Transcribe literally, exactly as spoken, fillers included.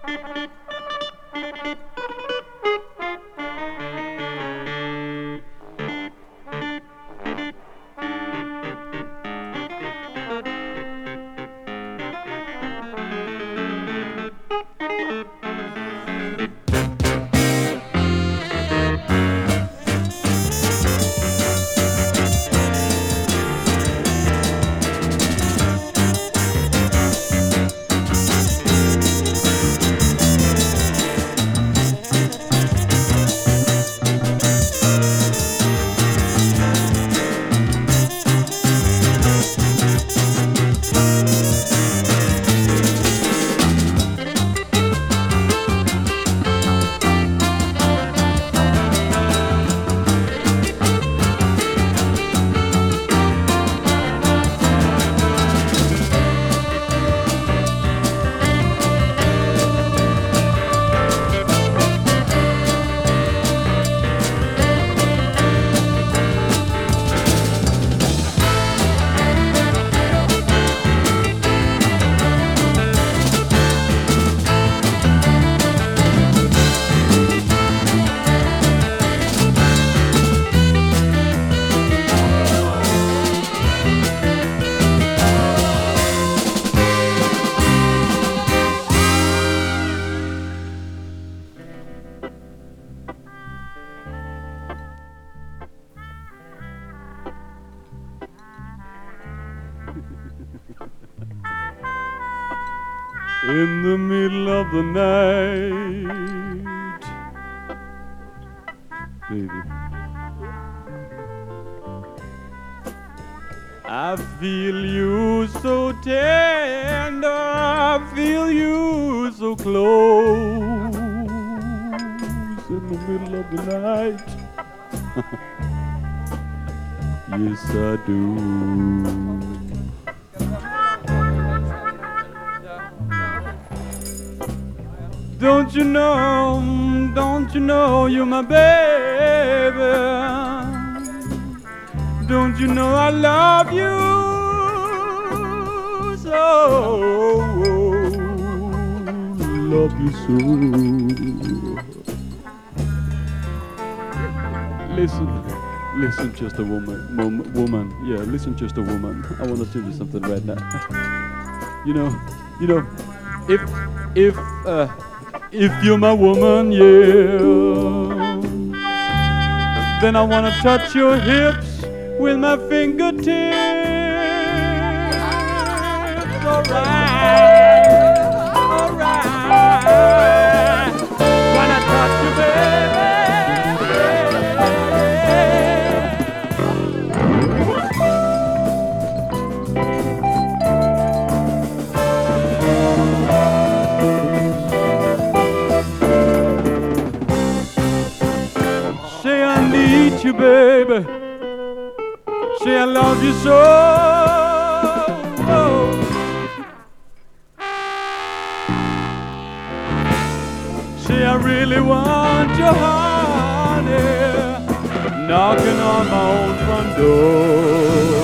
In the middle of the night, baby, I feel you so tender, I feel you so close. In the middle of the night, yes I do. Don't you know, don't you know you're my baby? Don't you know I love you so, love you so. Listen, listen just a woman, mom, woman, yeah, listen just a woman. I want to tell you something right now. You know, you know, if, if, uh, if you're my woman, yeah, then I wanna touch your hips with my fingertips. Alright, alright. Wanna touch you, baby. Say I need you, baby. Say I love you so. Say I really want your honey, knocking on my own front door.